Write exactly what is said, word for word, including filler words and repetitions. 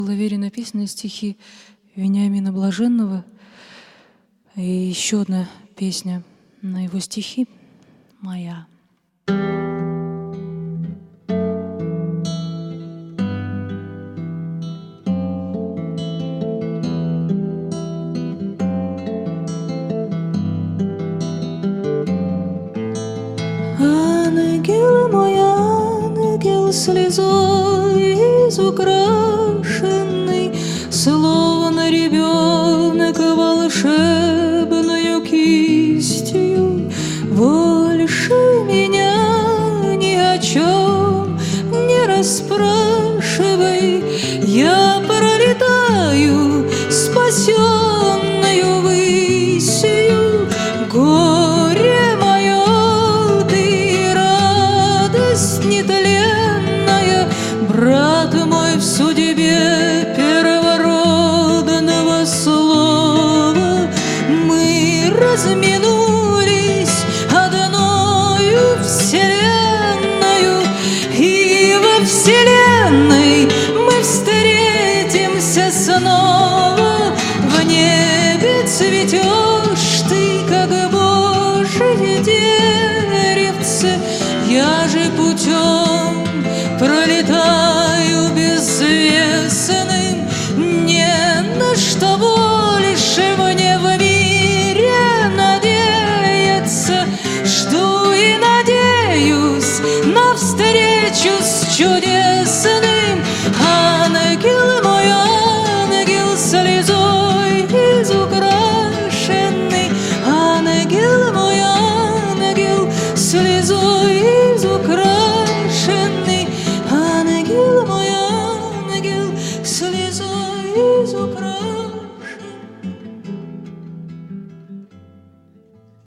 Лавере написаны стихи Вениамина Блаженного, и еще одна песня на его стихи моя. Ангел мой, ангел слезой изукрашенный, словно ребенок волшебною кистью, больше меня ни о чем не расспрашивай, я пролетаю спасенную высью. Горе мое, ты радость нетленная, брат мой, в судьбе первородного слова мы разминулись одною вселенною, и во вселенной мы встретимся снова. В небе цветешь ты, как Божие деревце, я же путем